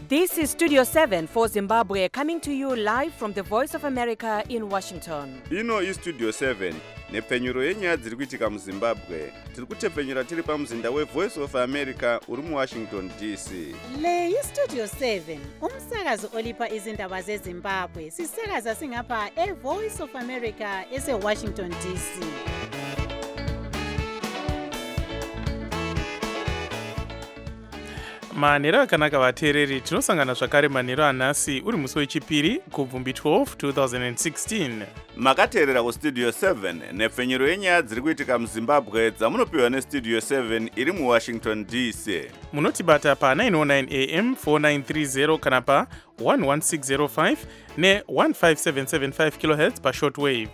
This is Studio 7 for Zimbabwe, coming to you live from the Voice of America in Washington. Ino iStudio 7 nepfenyuro yenyaya dziri kuitika muZimbabwe. Tiri kutepfenyura tiri pamuzinda weVoice of America uri muWashington DC. Le iStudio 7 umsakazo olipa izindaba zeZimbabwe. Sisakaza singapha eVoice of America eseWashington DC. manhero akanaka vateereri, tinosangana zvakare manhero anhasi uri musi wechipiri kubvumbi 12 2016. Makateerera kuStudio 7 nepfenyuro yenyaya dziri kuitika muZimbabwe dzamunopiwa neStudio 7 iri muWashington DC. Munotibata pa 909 AM 4930 kana pa 11605 ne 15775 kHz pa shortwave.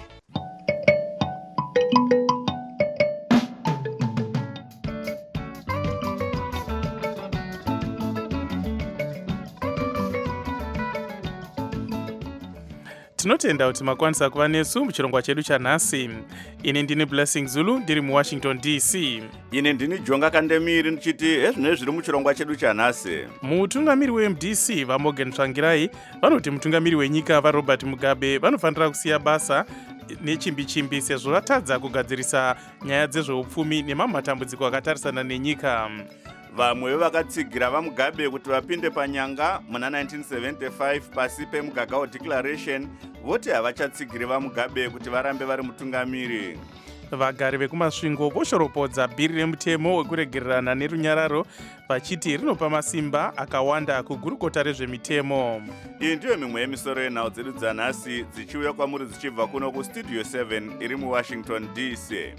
Tinotenda kuti makwanisa kuva nesu muchirongwa chedu chanhasi. Ini ndini Blessing Zulu ndiri muWashington DC. Ine ndini Jonga Kandemiri ndichiti ezvino zviri muchirongwa chedu chanhasi. Mutungamiri weMDC vaMorgan Tsvangirai vanoti mutungamiri wenyika vaRobert Mugabe vanofanira kusiya basa nechimbi-chimbi sezvo vatadza kugadzirisa nyaya dzezveupfumi nemamatambudziko akatarisana nenyika. Vamwe vakatsigira vaMugabe kuti vapinde panyanga muna 1975 pasi peMugagao Declaration voti havachatsigiri vaMugabe kuti varambe vari mutungamiri. Vagari vekumasvingo voshoropodza bhiri remutemo wekuregererana nerunyararo vachiti rinopa masimba akawanda kugurukota rezvemitemo. Iyi ndiyo mimwe yemisoro yenhau dzedu dzanhasi dzichiuya kwamuri dzichibva kuno kuStudio 7 iri muWashington DC.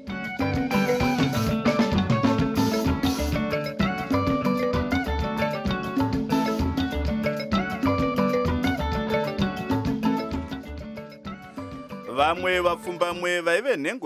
Vamwe vapfumbamwe vaive nhengo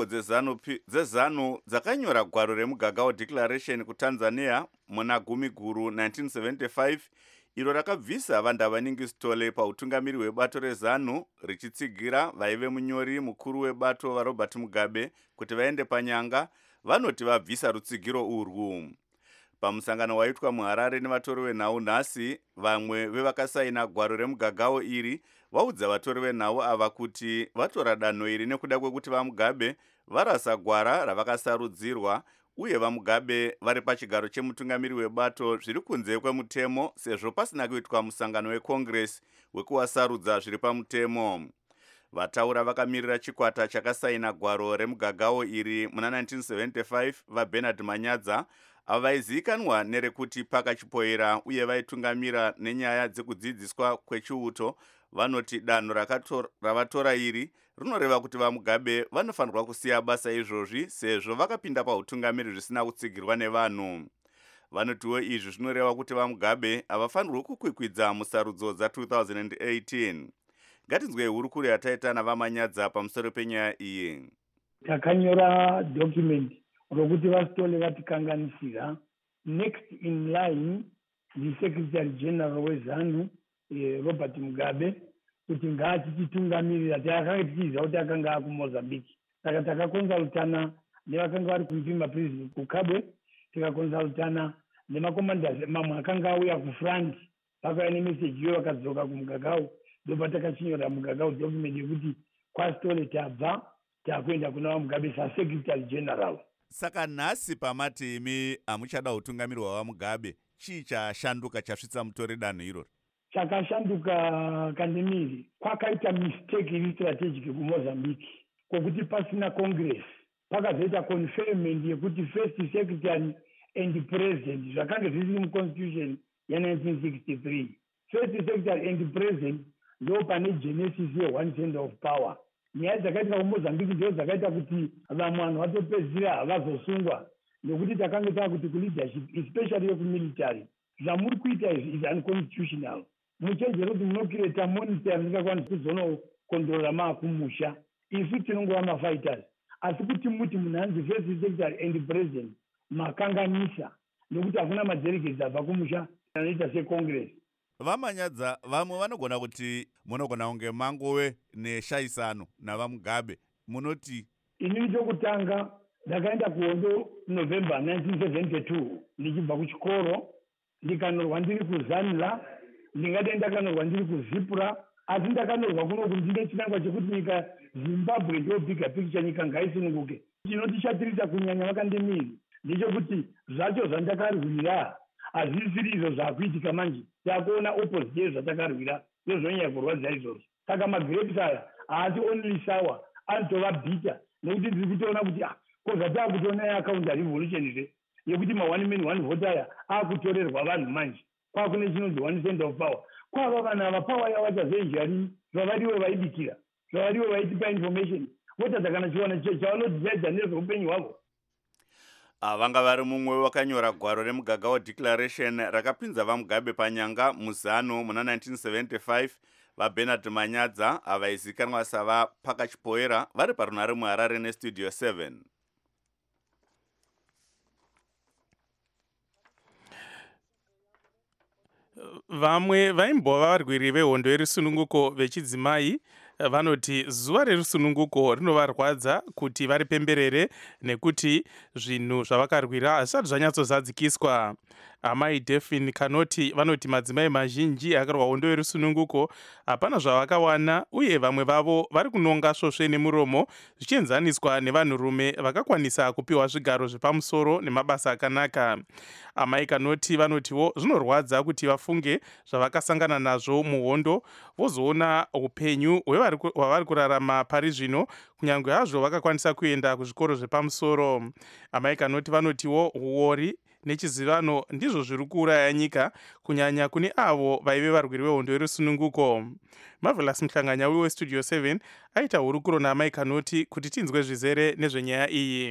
dzezanu dzakanyora gwaro reMugagao Declaration kuTanzania muna Gumiguru 1975 iro rakabvisa Vandavaningi-Sithole pautungamiri hwebato rezanu richitsigira vaive munyori mukuru webato vaRobert Mugabe kuti vaende panyanga. Vanoti vabvisa rutsigiro urwu. Pamusangano waitwa muHarare nevatori venhau nhasi, vamwe vevakasaina gwaro reMugagao iri vaudza vatori venhau ava kuti vatora danho iri nekuda kwekuti vaMugabe varasa gwara ravakasarudzirwa uye vaMugabe vari pachigaro chemutungamiri webato zviri kunze kwemutemo sezvo pasina kuitwa musangano weCongress wekuwasarudza zviri pamutemo. Vataura vakamirira chikwata chakasaina gwaro reMugagao iri muna 1975 vaBernard Manyadza avaizikanwa nerekuti pakachipoera uye vaitungamira nenyaya dzekudzidziswa kwechiuto. Vanoti danho ravatora iri rinoreva kuti vaMugabe vanofanirwa kusiya basa izvozvi sezvo vakapinda pautungamiri zvisina kutsigirwa nevanhu. Vanotiwo izvi zvinoreva kuti vaMugabe havafanirwi kukwikwidza musarudzo dza2018. Ngatinzwei hurukuro yataita navaManyadza pamusoro penyaya iyi. Takanyora document rokuti vasitole vatikanganisira. Next in line the Secretary General wezanu Robert Mugabe kuti ngaatichitungamirira. Takanga tichiziva kuti akanga akuMozambique, saka takakonzaltana nevakanga vari kumpimba prison kuKabwe, tikakonzaltana nemacommanders mamwe akanga auya kufront, vakauya nemeseji iyo vakadzoka kuMugagao. Ndopa takachinyora Mugagao document yekuti kwasitole tabva takuenda kuna vaMugabe saSecretary General. Saka nhasi pamati imi hamuchada utungamiri hwaVaMugabe, chii chashanduka chasvitsa mutore danho iroro? Chakashanduka Kandemiri, kwakaita mistake iri strategic kuMozambique kwokuti pasina Congress pakazoita conferment yekuti first secretary and president zvakanga zvisiri muconstitution ya1963. First secretary and president ndo pane genesis ye1 center of power. Nyaya dzakaitika kuMozambique ndidzo dzakaita kuti vamwe vanhu vatopedzisira havazosungwa nekuti takanga takuti kuleadership especially yekumilitary zvamuri kuita izvi is unconstitutional. Muchenjere kuti munokireta monitor ringakwanisa kuzonokontrora maakumusha. Isu tinongova mafighters, asi kuti muti munhu anzi first secretary and president makanganisa nekuti hakuna madelegates abva kumusha anoita secongress. VaManyadza, vamwe vanogona kuti munogona kunge mangove neshayisano navaMugabe, munoti? Inini chokutanga ndakaenda kuhondo November 1972 ndichibva kuchikoro ndikanyorwa ndiri kuzanla, ndingade ndakanyorwa ndiri kuzipura, asi ndakanyorwa kunoku ndine chinangwa chekuti nyika Zimbabwe ndiyo bigger picture, nyika ngaisununguke. Chinotishatirisa kunyanya vakandemiri ndechekuti zvacho zvandakarwira hazvisiri izvo zvaakuitika manje. Takuona opposite yezvo zvatakarwira ndozvonyanya kurwadza izvozvo. Saka magrapes aya haasi only sour, anotova bitter, nekuti ndiri kutoona kuti kozvataakutoona yeaccount revolution yekuti ma1 man 1 vote aya aakutorerwa vanhu manje. Kwakune chinonzi 1 cent of power. Kwava vanhu ava power yavachazenjarini zvavariwo vaibikira, zvavariwo vaitipa information, votadza kana chiwana chavanodzaidza nezveupenyu hwavo. Vanga vari mumwe wakanyora gwaro remugagao declaration rakapinza vaMugabe panyanga muzano muna 1975. VaBernard Manyadza avaizikanwa savaPakachipoera vari parunhare muHarare nestudio 7. Vamwe vaimbova varwiri vehondo yerusununguko vechidzimai vanoti zuva rerusununguko rinovarwadza kuti varipemberere nekuti zvinhu zvavakarwira hazvisati zvanyatsozadzikiswa. Amai Delphine Kanoti vanoti madzimai mazhinji akarwa hondo yerusununguko hapana zvavakawana, uye vamwe vavo vari kunonga svosve nemuromo zvichienzaniswa nevanhurume vakakwanisa kupiwa zvigaro zvepamusoro nemabasa akanaka. Amai Kanoti vanotiwo zvinorwadza kuti vafunge zvavakasangana nazvo muhondo vozoona upenyu hwavari kurarama pari zvino, kunyange hazvo vakakwanisa kuenda kuzvikoro zvepamusoro. Amai Kanoti vanotiwo huori nechizivano ndizvo zviri kuuraya nyika, kunyanya kune avo vaive varwiri vehondo yerusununguko. Marvelous Mhlanganya westudio 7 aita hurukuro naamai Kanoti kuti tinzwe zvizere nezvenyaya iyi.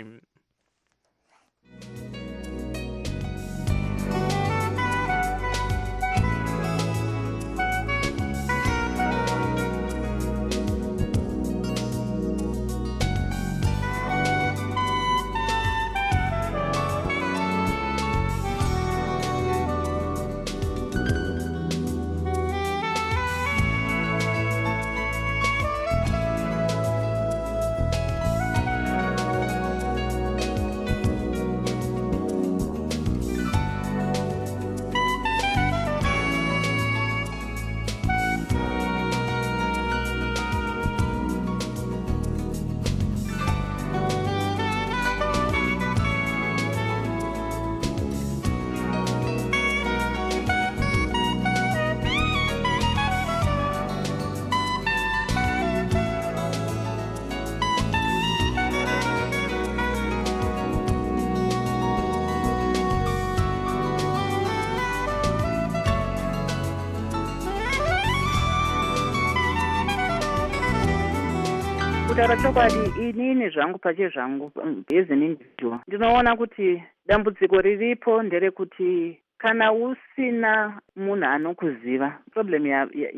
Kutaura chokwadi, inini zvangu pache zvangu as an individual ndinoona kuti dambudziko riripo nderekuti kana usina munhu anokuziva, problem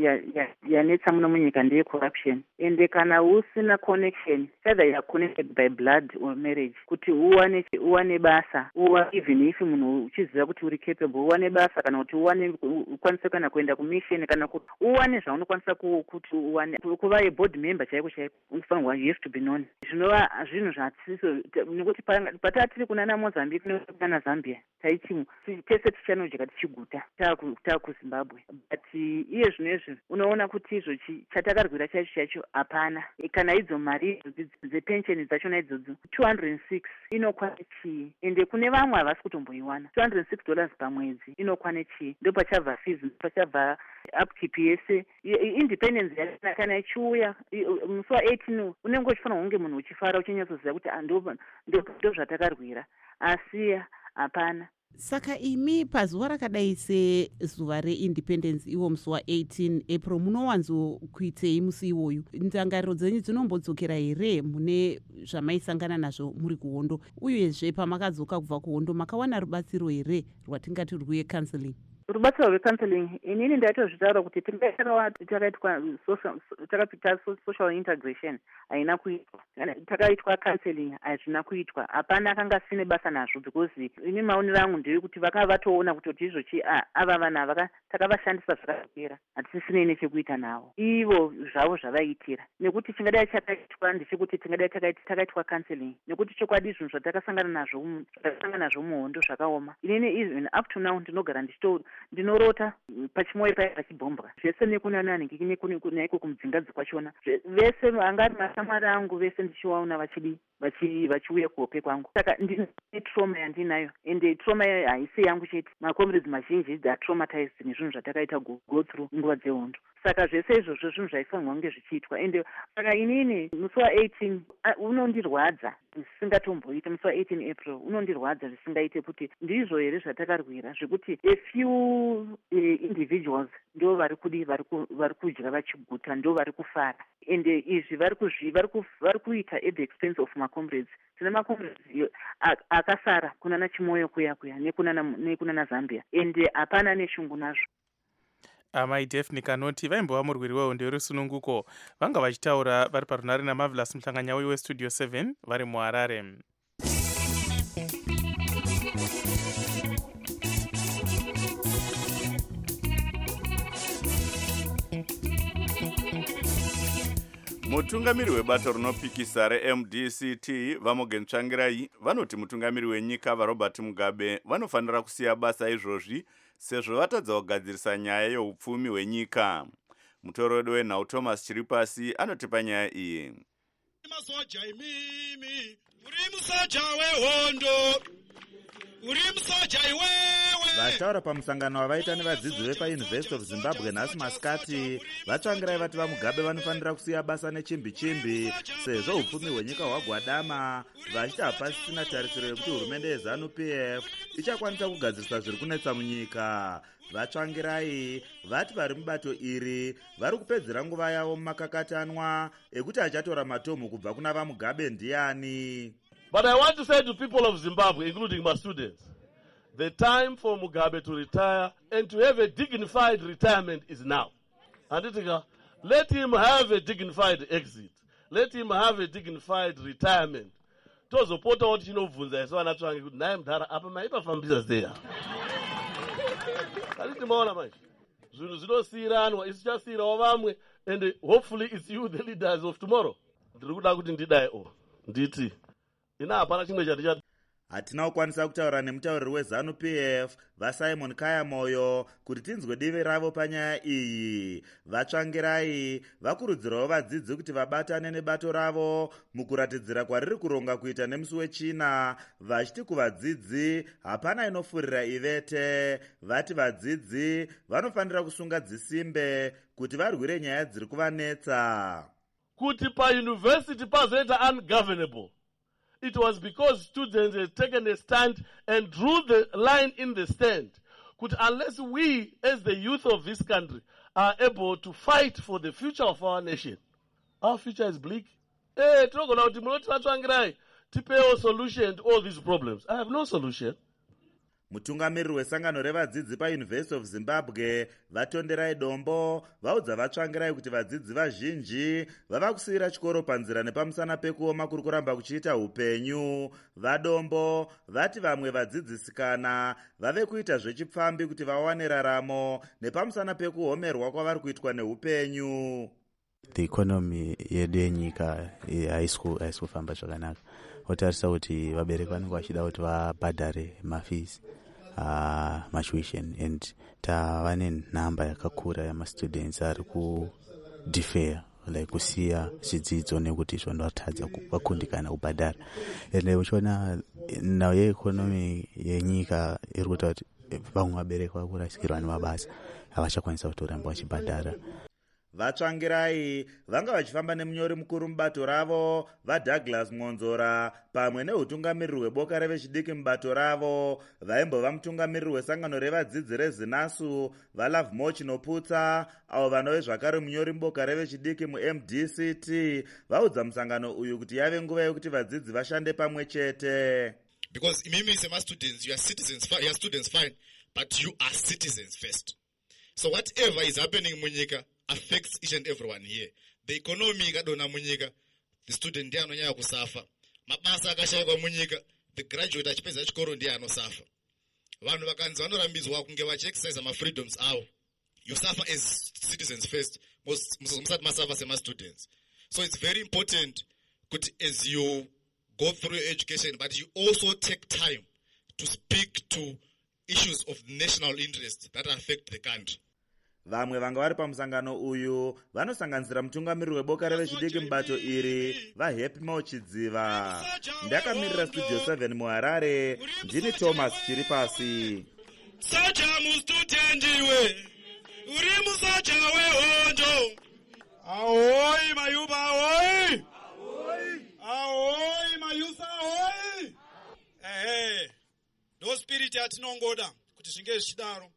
yanetsa muno munyika ndeye corruption, ende kana usina connection, either you are connected by blood or marriage, kuti uwane basa, even if munhu uchiziva kuti uri capable, uwane basa, kana kuti ukwanise kana kuenda kumission, kana kuti uwane zvaunokwanisa kuti uwane kuva board member chaiko chaiko, unofanirwa you have to be known. Zvinova zvinhu zvatsiso, nekuti patatiri kunana Mozambique nekuna Zambia taichimu tese tichanojeka tichiguta takuZimbabwe, but iye zvinezvi unoona kuti izvo chatakarwira chacho hapana. Kana idzo mari dzepensheni dzachona idzodzo 206 inokwana chii, ende kune vamwe havasi kutomboiwana $206 pamwedzi inokwana chii, ndo pachabva fees, pachabva upkeep yese independence yakana kana ichiuya musi wa18 unenge uchifanira kunge munhu uchifara uchinyatsoziva kuti ndo zvatakarwira, asi hapana. Saka imi pazuva rakadai sezuva reindependence iwo musi wa18 April munowanzokuitei musi iwoyu? Ndangariro dzenyu dzinombodzokera here mune zvamaisangana nazvo muri kuhondo, uyezve pamakadzoka kubva kuhondo makawana rubatsiro here rwatingati rwuye counseling? rubatsiro rwecounseling inini ndaitozvitaura kuti takapita social integration haina kuitwa, takaitwa counseling hazvina kuitwa, hapana akanga asine basa nazvo, because ini maonero angu ndeyekuti vakava vatoona kuti izvochi ava vanhu ava takavashandisa zvakapera, hatisisine nechekuita navo, ivo zvavo zvavaitira, nekuti chingadai chakaitwa ndechekuti tingadai takaitwa counseling, nekuti chokwadi zvinhu zvatakasangana nazvo muhondo zvakaoma. Inini even up to now ndinogara ndinorota pachimoyo paya pachibhombwa zvese naiko kumudzingadzi kwachona, vese angari masamari angu vese ndichivaona vachiuya kuhope kwangu. Saka ndine trauma yandinayo, ende trauma haisi yangu chete, macomrades mazhinji traumatized nezvinhu zvatakaita go through nguva dzehondo. Saka zvese izvozvo zvinhu zvaifanirwa kunge zvichiitwa, ende saka inini musi wa18 unondirwadza zvisingatomboita, musi wa18 April unondirwadza zvisingaite, kuti ndizvo here zvatakarwira, zvekuti a few individuals ndo vari kudya vachiguta, ndo vari kufara, ende izvi vari kuita at the expense of macomrades. Tine macomrades akasara kunana Chimoyo kuya nekunana Zambia, ende hapana neshungu nazvo. Amai Daphne Kanoti vaimbova murwiri wehondo yerusununguko vanga vachitaura vari parunare naMarvelous Muhlanganyauyi westudio 7 vari muHarare. mutungamiri webato rinopikisa reMDCT Vamogen Tsvangirai vanoti mutungamiri wenyika vaRobert Mugabe vanofanira kusiya basa izvozvi sezvo vatadza kugadzirisa nyaya yeupfumi hwenyika. Mutorodi wenhau Thomas Chiripasi anotipa nyaya iyi. Masoja imimi, uri musoja wehondo, uri musoja iwewe. Vataura pamusangano wavaita nevadzidzi vepaUniversity of Zimbabwe nhasi masikati, Vatsvangirai vati vaMugabe vanofanira kusiya basa nechimbi-chimbi sezvo upfumi hwenyika hwagwadama, vachiti hapasisina tarisiro yekuti hurumende yeZANU-PF ichakwanisa kugadzirisa zviri kunetsa munyika. Vatsvangirai vati vari mubato iri vari kupedzera nguva yavo mumakakatanwa ekuti achatora matomu kubva kuna vaMugabe ndiani. But I want to say to people of Zimbabwe, including my students, the time for Mugabe to retire and to have a dignified retirement is now. And let him have a dignified exit. Let him have a dignified retirement. Tozopota kuti chinovhunza isu vanatsvange kuti naye mudhara apa maipafambisa seya. Kaliti maona manje. Zvinhu zvinosiyiranwa, isu chasiyirawo vamwe, and hopefully it's you the leaders of tomorrow. Ndiri kuda kuti ndidai nditi. Ina hapana chimwe chati hatina kukwanisa kutaura nemutauriri weZANU-PF vaSimon Kayamoyo kuti tinzwe divi ravo panyaya iyi. Vatsvangirai vakurudzirawo vadzidzi kuti vabatane nebato ravo mukuratidzira kwariri kuronga kuita nemusi wechina, vachiti kuvadzidzi hapana inofurira ivete. Vati vadzidzi vanofanira kusunga dzisimbe kuti varwire nyaya dziri kuvanetsa. Kuti pauniversity pazoita ungovernable. It was because students had taken a stand and drew the line in the stand. Unless we, as the youth of this country, are able to fight for the future of our nation, our future is bleak. Tipewo solution to all these problems. I have no solution. Mutungamiriri wesangano revadzidzi paUniversity of Zimbabwe Vatonderai Dombo vaudza Vatsvangirai kuti vadzidzi vazhinji vava kusiyira chikoro panzira nepamusana pekuoma kuri kuramba kuchiita upenyu. VaDombo vati vamwe vadzidzisikana vave kuita zvechipfambi kuti vawane raramo nepamusana pekuhomerwa kwavari kuitwa neupenyu. The economy yedu yenyika haisi kufamba zvakanaka. Otarisa kuti vabereki vanenge vachida kuti vabhadhare mafees matuition, and tava nenhamba yakakura yamastudents ari kudefer, like kusiya zvidzidzo nekuti zvandotadza vakundikana kubhadhara. Ende uchiona nhau yeekonomi yenyika iri kuita kuti vamwe vabereki vakurasikirwa nemabasa havachakwanisa kutoramba vachibhadhara. Vatsvangirai vanga vachifamba nemunyori mukuru mubato ravo vaDouglas Ngonzora pamwe neutungamiriri hweboka revechidiki mubato ravo vaimbova mutungamiriri wesangano revadzidzi reZinasu vaLove Moch Noputsa avo vanove zvakare munyori muboka revechidiki muMDCT vaudza musangano uyu kuti yave nguva yokuti vadzidzi vashande pamwe chete. Because imimi sema students, you are citizens, you are students fine, but you are citizens first. So whatever is happening munyika affects each and everyone here. The economy ikadona munyika, the student ndiye anonyanya kusafa. Mabasa akashayikwa munyika, the graduate achipedza chikoro ndiye anosafa. Vanhu vakanzi vanorambidzwa kunge vachiexercise ma-freedoms avo. You suffer as citizens first, musati masafa sema-students. So it's very important as you go through your education, but you also take time to speak to issues of national interest that affect the country. Vamwe vanga vari pamusangano uyu vanosanganisira mutungamiriri weboka revechidiki mubato iri vaHappy Mauchidziva. Ndakamirira Studio 7 muHarare, ndini Thomas chiri pasi. Sacha mustutendiwe, uri musacha wehonjo. Ahoy mayuba ahoy. Ahoy mayusa ahoy. No spirit yatinongoda kuti zvinge zvichidaro.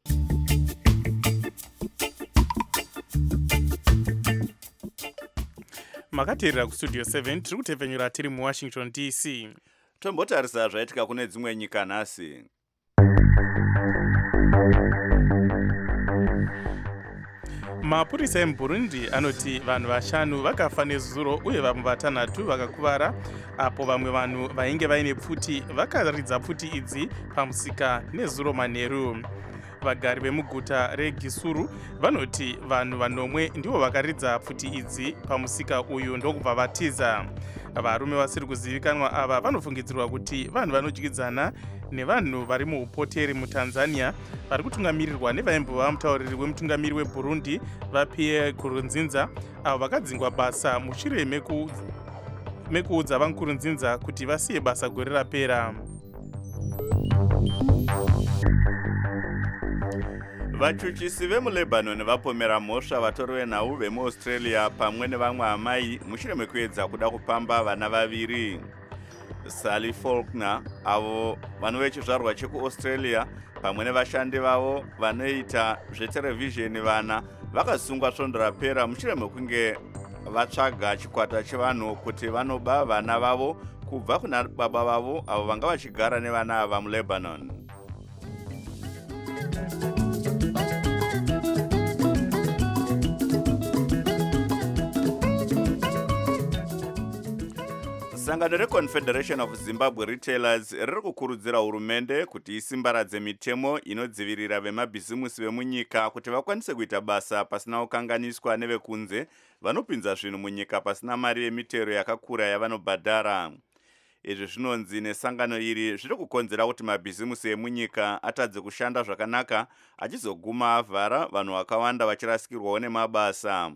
Makateerera kustudio 7 tiri kutevhenyura tiri muWashington DC. Tombotarisa zvaitika kune dzimwe nyika nhasi. Mapurisa emuBurundi anoti vanhu vashanu vakafa nezuro uye vamwe vatanhatu vakakuvara apo vamwe vanhu vainge vaine pfuti vakaridza pfuti idzi pamusika nezuro manheru. Vagari vemuguta reGisuru vanoti vanhu vanomwe ndivo vakaridza pfuti idzi pamusika uyu ndokubva vatiza. Varume vasiri kuzivikanwa ava vanofungidzirwa kuti vanhu vanodyidzana nevanhu vari muupoteri muTanzania vari kutungamirirwa nevaimbova mutauriri wemutungamiri weBurundi vaPierre Nkurunziza avo vakadzingwa basa mushure mekuudza vaNkurunziza kuti vasiye basa gore rapera. Vachuchisi vemuLebanon vapomera mhosva vatori venhau vemuAustralia pamwe nevamwe amai mushure mekuedza kuda kupamba vana vaviri. Sally Faulkner avo vanove chizvarwa chekuAustralia pamwe nevashandi vavo vanoita zveterevhizheni vana vakasungwa svondo rapera mushure mekunge vatsvaga chikwata chevanhu kuti vanoba vana vavo kubva kuna baba vavo avo vanga vachigara nevana ava muLebanon. Sangano reConfederation of Zimbabwe Retailers riri kukurudzira hurumende kuti isimbaradze mitemo inodzivirira vemabhizimusi vemunyika kuti vakwanise kuita basa pasina kukanganiswa nevekunze vanopinza zvinhu munyika pasina mari yemitero yakakura yavanobhadhara. Izvi zvinonzi nesangano iri zviri kukonzera kuti mabhizimusi emunyika atadze kushanda zvakanaka achizoguma avhara vanhu vakawanda vachirasikirwawo nemabasa.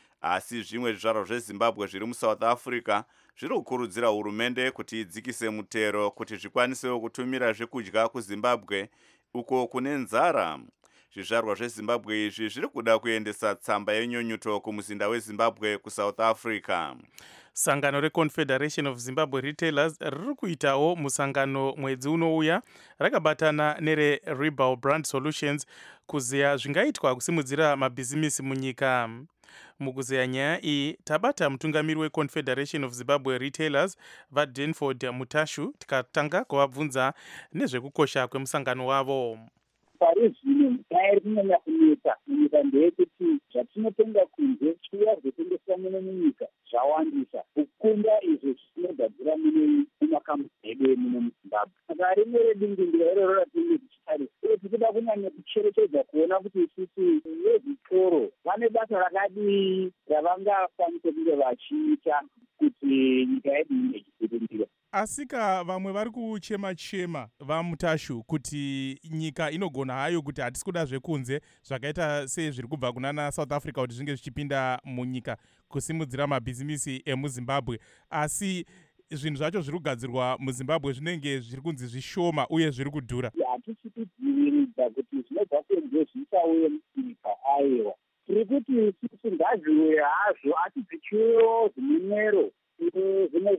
Asi zvimwe zvizvarwa zveZimbabwe zviri muSouth Africa zviri kukurudzira hurumende kuti idzikise mutero kuti zvikwanisewo kutumira zvekudya kuZimbabwe uko kune nzara. Zvizvarwa zveZimbabwe izvi zviri kuda kuendesa tsamba yenyonyuto kumuzinda weZimbabwe kuSouth Africa. Sangano reConfederation of Zimbabwe Retailers riri kuitawo musangano mwedzi unouya rakabatana nereRebel Brand Solutions kuzeya zvingaitwa kusimudzira mabhizimisi munyika. Mukuzeya nyaya iyi tabata mutungamiri weConfederation of Zimbabwe Retailers vaDenford Mutashu tikatanga kuvabvunza nezvekukosha kwemusangano wavo. Pari zvino nyaya iri kunyanya kunetsa munyika ndeyekuti zvatinotenga kunze zviya zvotengeswa muno munyika zvawandisa kukunda izvo zvinogadzira mumakamuri edu muno muZimbabwe. Saka rimwe redingindiro iroro ratinenge tichitarisa uye tichida kunyanya kucherechedza kuona kuti isusu vezvitoro vane basa rakadii ravangakwanise kunge vachiita kuti nyika yedu inge ichibudirira. Asika vamwe vari kuchema-chema vaMutashu kuti nyika inogona hayo kuti hatisi kuda zvekunze zvakaita sezviri kubva kunana South Africa kuti zvinge zvichipinda munyika kusimudzira mabhizimisi emuZimbabwe, asi zvinhu zvacho zviri kugadzirwa muZimbabwe zvinenge zviri kunzi zvishoma uye zviri kudhura. Hatisi kudziviridza kuti zvinobva kunze zvichauye munyika aiwa. Tiri kuti isusu ngazviuye hazvo asi zvichiuyewo zvinemwero. Zvimwe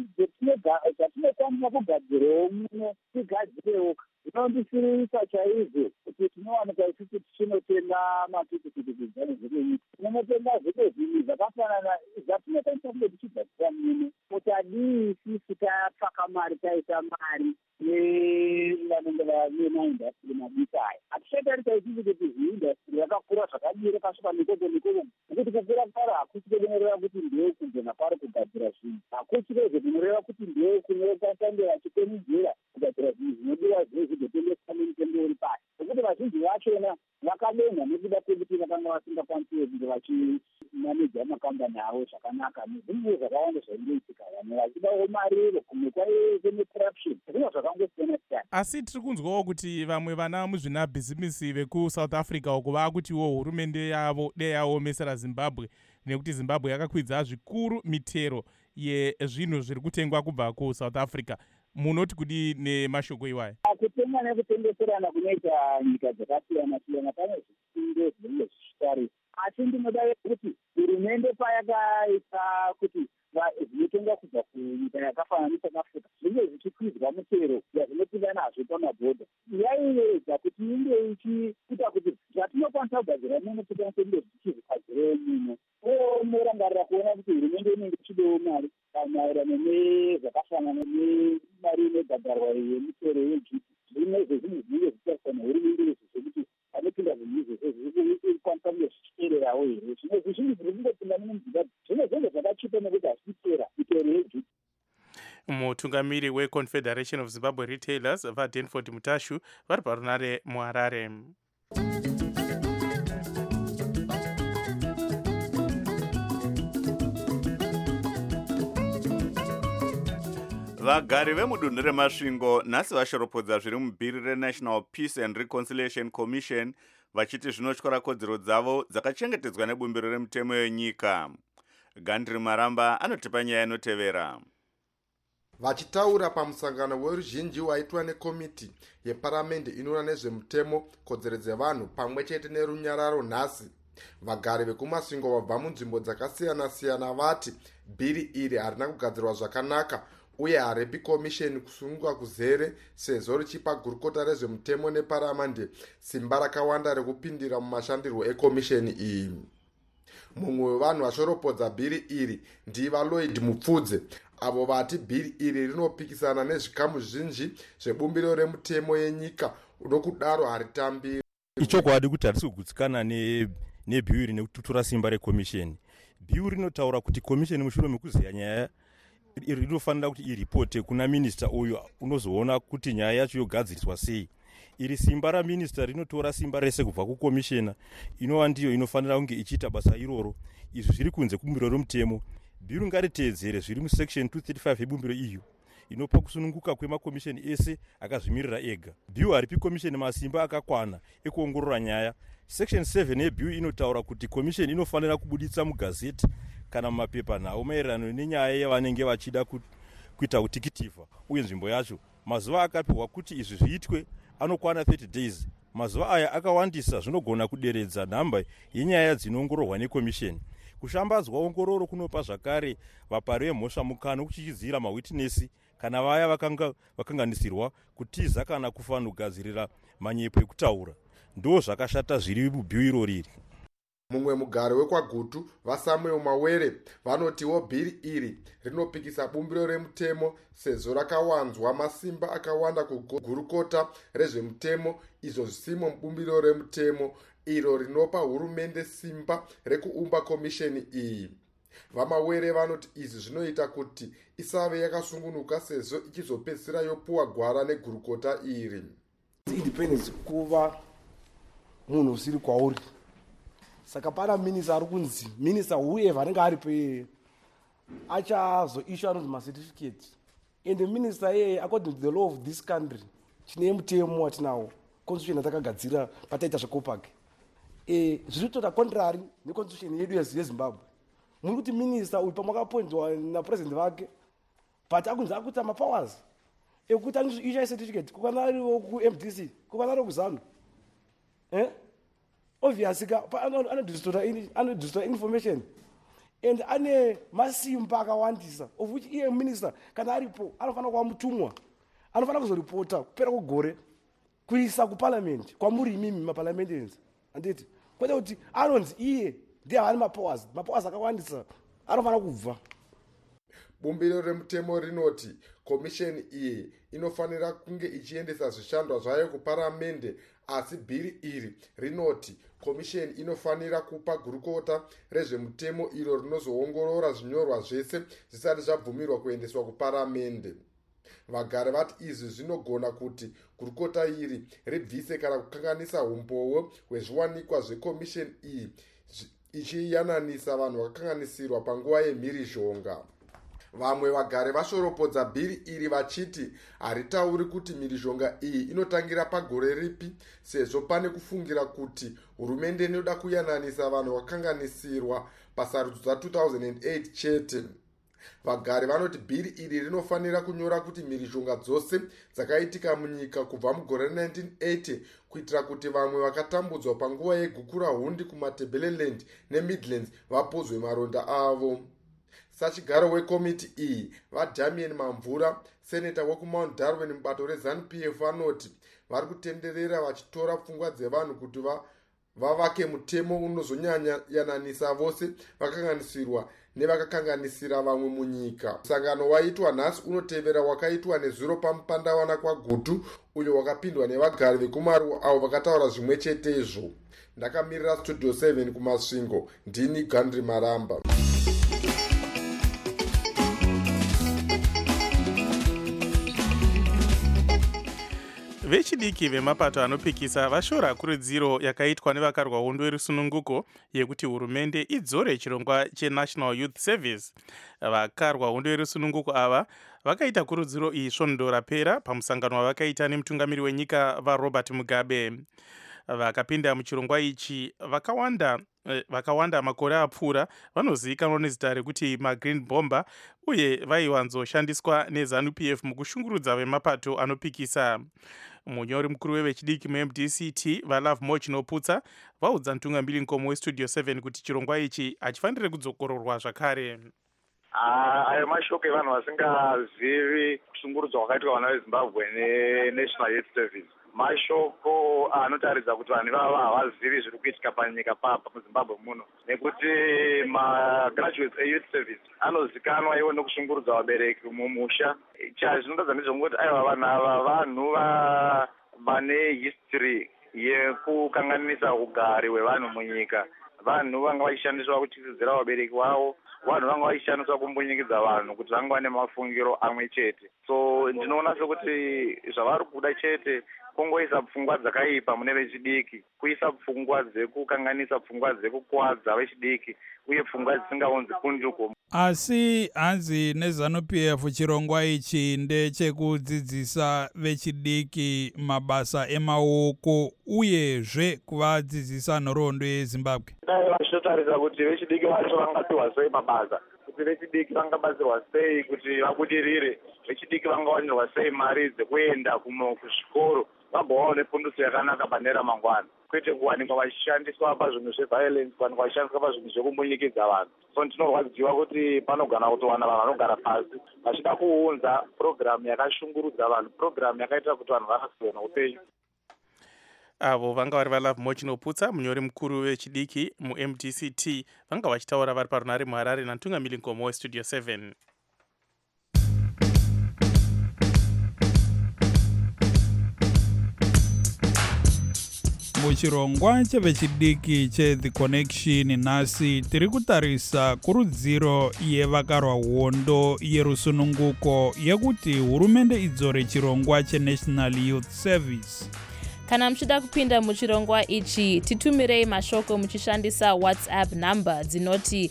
zvatinokwanisa kugadzirawo muno tigadzirewo. Zvinondisirisa chaizvo kuti tinowanika isusu tichinotenga matukutuku dzane tinonotenga zvimwe zvinhu zvakafanana zvatinokwanisa kunge tichigadzira muno. Mutadii isusu tatsvaka mari taita mari nevanenge vemaindastri madiki aya. tinotarisa isisi kuti indastry yakakura zvakadire kasvika mikoko nekuti kukura kwaro hakusi kunoreva kuti ndeu kugona pari kugadzira zvinhu, hakusi kwezve kunoreva kuti ndeu kunokwasange vachikonidzera kugadzira zvinhu zvinodiwa zvezvidotendesa nemutembo uri pasi, nekuti vazhinji vachona vakadonha nekuda kwekuti vakanga vasingakwanisiwe kunge vachimaneja makambani avo zvakanaka nezvinhu zvakawanda zvaingoitika, vamwe vachidawo mari, kumwe kwaive necorruption, zvinhu zvakangosiyana siyana. Asi tiri kunzwawo kuti vamwe vana muzvinabhizimisi vekusouth africa uko vaakutiwo hurumende yavo dei yaomesera zimbabwe nekuti zimbabwe yakakwidza zvikuru mitero yezvinhu zviri kutengwa kubva kusouth africa. Munoti kudi nemashoko iwayo? Kutenga nekutengeserana kunoita nyika dzakasiyana siyana pane zvifundo zvinenge zvichitarisa, asi ndinoda kuti hurumende payakaita kuti zvinotengwa kubva kunyika yakafanana neSouth Africa zvinge zvichikwidzwa mutero yazvinopinda nazvo pamabhodha, yaiwedza kuti inge ichiita kuti zvatinokwanisa kugadzira muno tikwanise kunge zvichizvigadzirewo muno. Morangarira kuona kuti hurumende inenge ichidawo mari maererano nezvakafanana nemari inogadzarwa yemitero yeGP. Zvimwe zvezvinhu zvinenge zvichitariswa nehurumende izvi zvekuti panopinda zvinhu izvozvo zvirikukwanisa kunge zvichiteererawo here. Zvimwe zvezvinhu zviri kungopinda muno muZimbabwe zvimwe zvinenge zvakachipa nekuti hazvichiteera mitero yeGP. Mutungamiri weConfederation of Zimbabwe Retailers vaDanford Mutashu vari parunare muHarare. Vagari vemudunhu remasvingo nhasi vashoropodza zviri mubhiri reNational Peace and Reconciliation Commission vachiti zvinotyora kodzero dzavo dzakachengetedzwa nebumbiro remutemo yenyika. Gandri Maramba anotipa nyaya inotevera. Vachitaura pamusangano weruzhinji waitwa nekomiti yeparamende inoona nezvemutemo, kodzero dzevanhu pamwe chete nerunyararo nhasi, vagari vekumasvingo vabva munzvimbo dzakasiyana siyana vati bhiri iri harina kugadzirwa zvakanaka uye haripi komisheni kusununguka kuzere sezvo richipa gurukota rezvemutemo neparamende simba rakawanda rekupindira mumashandirwo ekomisheni iyi. Mumwe wevanhu vashoropodza bhiri iri ndiva Lloyd Mupfudze, avo vati bhiri iri rinopikisana nezvikamu zvinji zvebumbiro remutemo yenyika nokudaro haritambiri. Ichokwadi kuti harisi kugutsikana nebhiu nekututura simba rekomisheni. Bhiu rinotaura kuti komisheni mushure mekuziya nyaya rinofanira kuti iripote kuna minista uyu unozoona kuti nyaya yacho yogadziriswa sei. Iri simba raminista rinotora simba rese kubva kukomishena inova ndiyo inofanira kunge ichiita basa iroro. Izvi zviri kunze kubumbiro romutemo. Bhiru ngaritedzere zviri musection 235 yebumbiro iyo inopa kusununguka kwemakomisheni ese akazvimirira ega. Bhiu haripi komisheni masimba akakwana ekuongorora nyaya. Section 7 yebhiu inotaura kuti komisheni inofanira kubuditsa mugazeti kana mumapepa nhau maererano nenyaya yavanenge vachida kuita utikitivha uye nzvimbo yacho. Mazuva akapiwa kuti izvi zviitwe anokwana 30 days. Mazuva aya akawandisa zvinogona kuderedza nhamba yenyaya dzinoongororwa nekomisheni. Kushambadzwa ongororo kunopa zvakare vapari vemhosva mukana kuchichidzira mawitnesi kana vaya vakanganisirwa kutiza kana kufanira kugadzirira manyepo ekutaura. Ndo zvakashata zviri mubhiu iro riri. Mumwe mugari wekwaGutu vaSamuel Mawere vanotiwo bhiri iri rinopikisa bumbiro remutemo sezvo rakawanzwa masimba akawanda kugurukota rezvemutemo izvo zvisimo mubumbiro remutemo iro rinopa hurumende simba rekuumba komisheni iyi. VaMawere vanoti izvi zvinoita kuti isave yakasungunuka sezvo ichizopedzisira yopuwa gwara negurukota iri. Independence kuva munhu usiri kwauri. Saka pana minista ari kunzi minista whoever anenge aripo iyeye achazoisha anonzi macertificate, and the minister iyeye according to the law of this country tine mutemo watinawo constitution yatakagadzira pataita zveCOPAC zviri kutoita contrary neconstitution yedu yeZimbabwe. Muri kuti minista uyu pamakapoindwa napresident vake but akunzi akuita mapowers ekuti anoisha certificate kukana ariwo kuMDC kukana ari kuZANU obviously anodistorta information and ane masimba akawandisa of which iye minister kana aripo anofanira kuva mutumwa, anofanira kuzoripota kupera kwegore kuisa kuparliament kwamuri imimi maparliamentarians anditi kwete kuti anonzi iye ndiye havane mapowers akawandisa anofanira kubva. Bumbiro remutemo rinoti komisheni iyi inofanira kunge ichiendesa zvishandwa zvayo kuparamende asi bhiri iri rinoti komisheni inofanira kupa gurukota rezvemutemo iro rinozoongorora zvinyorwa zvese zvisati zvabvumirwa kuendeswa kuparamende. Vagari vati izvi zvinogona kuti gurukota iri ribvise kana kukanganisa umboo hwezviwanikwa zvekomisheni iyi ichiyananisa vanhu vakakanganisirwa panguva yemhirizhonga. Vamwe vagari vashoropodza bhiri iri vachiti haritauri kuti mhirizhonga iyi inotangira pagore ripi, sezvo pane kufungira kuti hurumende inoda kuyananisa vanhu vakakanganisirwa pasarudzo dza2008 chete. Vagari vanoti bhiri iri rinofanira kunyora kuti mhirizhonga dzose dzakaitika munyika kubva mugore 1980 kuitira kuti vamwe vakatambudzwa panguva yegukura hundi kumatebeleland neMidlands vapozwe maronda avo. Sachigaro wekomiti iyi vaDamian Mamvura, seneta wekumount Darwin mubato reZANU-PF, vanoti vari kutenderera vachitora pfungwa dzevanhu kuti vavake mutemo unozonyanya yananisa vose vakakanganisirwa nevakakanganisira vamwe munyika. Musangano waitwa nhasi unotevera wakaitwa nezuro pamupandawana kwaGutu uyo wakapindwa nevagari vekumaruwa avo vakataura zvimwe chetezvo. Ndakamirira Studio 7 kumasvingo, ndini Gandri Maramba. Vechidiki vemapato anopikisa vashora kurudziro yakaitwa nevakarwa hondo yerusununguko yekuti hurumende idzore chirongwa cheNational Youth Service. Vakarwa hondo yerusununguko ava vakaita kurudziro iyi svondo rapera pamusangano wavakaita nemutungamiri wenyika vaRobert Mugabe. Vakapinda muchirongwa ichi vakawanda makore apfuura vanozivikanwa nezita rekuti magreen bomber uye vaiwanzoshandiswa neZANU-PF mukushungurudza vemapato anopikisa. Munyori mukuru wevechidiki muMDCT vaLove Moch Noputsa vaudza mutungamiri nkomo weStudio 7 kuti chirongwa ichi hachifanire kudzokororwa zvakare. Ayo mashoko evanhu vasingazivi kushungurudzwa kwakaitwa vana veZimbabwe neNational Youth Service. Mashoko anotaridza kuti vanhu ivava havazivi zviri kuitika panyika papa muZimbabwe muno, nekuti magraduates eYouth Service anozikanwa iwo nokushungurudza vabereki mumusha. Chazvinotadza ndezvekuti aiva vanhu ava vanhu vane history yekukanganisa ugari hwevanhu munyika. Vanhu vanga vachishandiswa kutyisidzira vabereki vavo, vanhu vanga vachishandiswa kumbunyikidza vanhu kuti vanga vane mafungiro amwe chete. So ndinoona sekuti zvavari kuda chete kungoisa pfungwa dzakaipa mune vechidiki, kuisa pfungwa dzekukanganisa, pfungwa dzekukuwadza vechidiki uye pfungwa dzisingaonzi kunjuko. Asi hanzi neZANU-PF chirongwa ichi ndechekudzidzisa vechidiki mabasa emaoko uyezve kuvadzidzisa nhoroondo yeZimbabwe. Dai vachitotarisa kuti vechidiki vacho vangapiwa sei mabasa, kuti vechidiki vangabatsirwa sei kuti vabudirire, vechidiki vangawanirwa sei mari dzekuenda kuzvikoro vambovawo nefundiso yakanaka pane ramangwana, kwete kuwanikwa vachishandiswa pazvinhu zveviolence, kuwanikwa vachishandiswa pazvinhu zvekumbunyikidzwa vanhu. So ndinorwadziwa kuti panogona kutowana vanhu vanogara pasi vachida kuunza programu yakashungurudza vanhu, programu yakaita kuti vanhu varasiwe noupenyu. Avo vanga vari vaLove Moch Noputsa, munyori mukuru wechidiki muMDCT, vanga vachitaura vari parunare muHarare namutungamiri nkomo weStudio 7. Muchirongwa chevechidiki cheThe Connection nhasi tiri kutarisa kurudziro yevakarwa hondo yerusununguko yekuti hurumende idzore chirongwa cheNational Youth Service. Kana muchida kupinda muchirongwa ichi, titumirei mashoko muchishandisa WhatsApp number dzinoti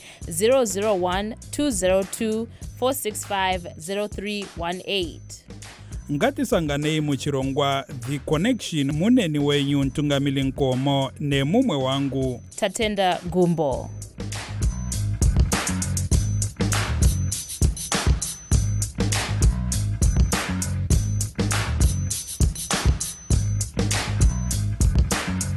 001-202-465-0318. Ngatisanganei muchirongwa The Connection, muneni wenyu Ntungamili Nkomo nemumwe wangu Tatenda Gumbo.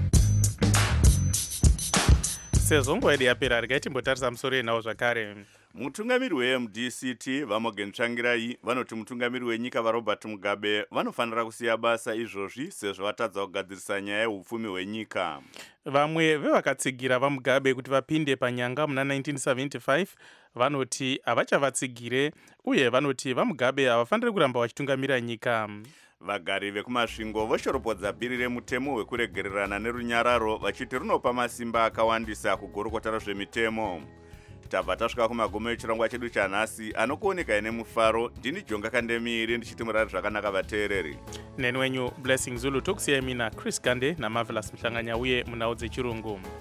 Sezvo nguva yedu yapera regai timbotarisa musoro yenawo zvakare. mutungamiri weMDCT vaMorgan Tsvangirai vanoti mutungamiri wenyika vaRobert Mugabe vanofanira kusiya basa izvozvi sezvo vatadza kugadzirisa nyaya yeupfumi hwenyika. Vamwe vevakatsigira vaMugabe kuti vapinde panyanga muna 1975 vanoti havachavatsigire uye vanoti vaMugabe havafaniri kuramba vachitungamira nyika. Vagari vekumasvingo voshoropodza bhiri remutemo wekuregererana nerunyararo vachiti runopa masimba akawandisa kugorokota zvemitemo. Tabva tasvika kumagumo echirongwa chedu chanhasi anokuoneka nemufaro. Ndini Jonga Kandemiri ndichiti murari zvakanaka vateereri. Neni wenyu Blessing Zulu tokusiyai mina Chris Gande naMarvelous Mhlanganya uye munhau dzechirungu.